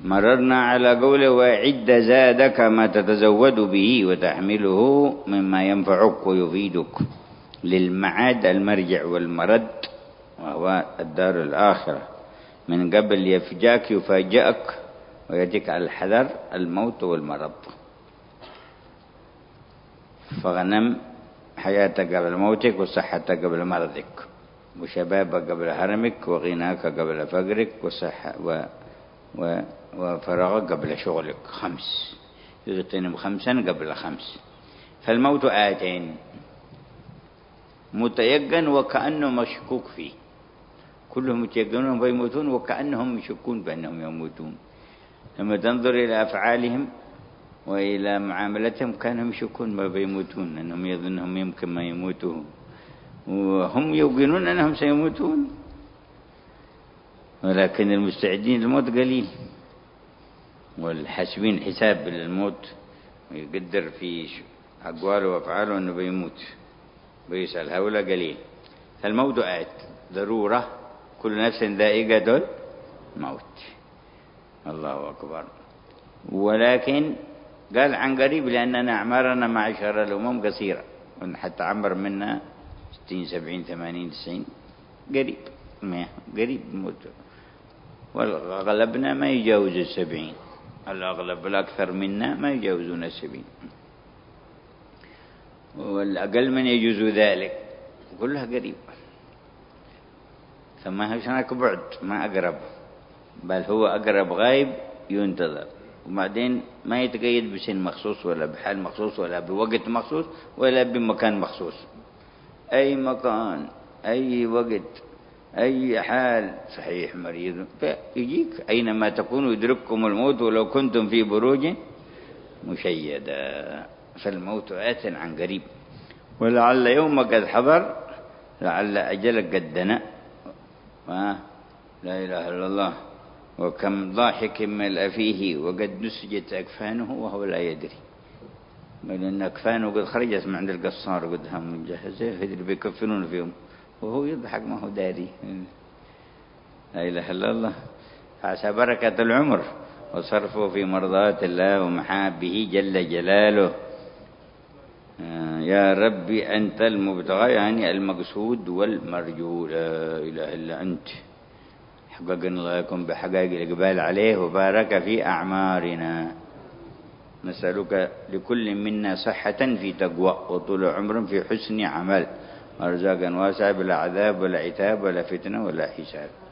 مررنا على قوله وعد زادك ما تتزود به وتحمله مما ينفعك ويفيدك، للمعاد المرجع والمرد وهو الدار الآخرة، من قبل يفجاك يفاجئك ويأتيك على الحذر الموت والمرض. فغنم حياتك قبل موتك، وصحتك قبل مرضك، وشبابك قبل هرمك، وغناك قبل فقرك، وفراغك قبل شغلك. 5 يغتنم 5 قبل 5. فالموت آتين متيقن وكأنه مشكوك فيه، كلهم متيقنون بيموتون وكأنهم يشكون بأنهم يموتون. لما تنظر إلى أفعالهم وإلى معاملتهم كانهم يشكون ما بيموتون، أنهم يظنهم يمكن ما يموتوا، وهم يوقنون أنهم سيموتون، ولكن المستعدين للموت قليل، والحاسبين حساب للموت ويقدر في أقواله وأفعاله أنه بيموت، بيسأل هؤلاء قليل. فالموت آت ضرورة، كل نفس ذائقة الموت. الله أكبر. ولكن قال عن قريب لأننا أعمارنا معشر الأمم قصيرة، حتى عمر منا 60 70 80 90 قريب، قريب موت. والأغلبنا ما يجاوز 70، الأغلب الأكثر منا ما يجاوزون 70، والأقل من يجوز ذلك، كلها قريب. ثم هناك بعد ما أقرب، بل هو أقرب غايب ينتظر. وبعدين ما يتقيد بسن مخصوص ولا بحال مخصوص ولا بوقت مخصوص ولا بمكان مخصوص، أي مكان أي وقت أي حال. صحيح مريض يجيك أينما تكونوا يدرككم الموت ولو كنتم في بروج مشيدة. فالموت آت عن قريب، ولعل يومك قد حضر، لعل أجلك قد دنا. لا إله إلا الله. وكم ضاحك ملأ فيه وقد نسجت أكفانه وهو لا يدري، بل أن أكفانه قد خرجت من عند القصار قد هم مجهزة اللي بيكفنون فيهم وهو يضحك ما هو داري. لا إله إلا الله. فعسى بركة العمر وصرفه في مرضات الله ومحابه جل جلاله. يا ربي أنت المبتغى، يعني المقصود والمرجو، لا إله إلا أنت. حققنا الله يكون بحقائق الإقبال عليه وبارك في أعمارنا. نسألك لكل منا صحة في تقوى، وطول عمر في حسن عمل، ورزاقا واسعا بلا عذاب ولا عتاب ولا فتنة ولا حساب.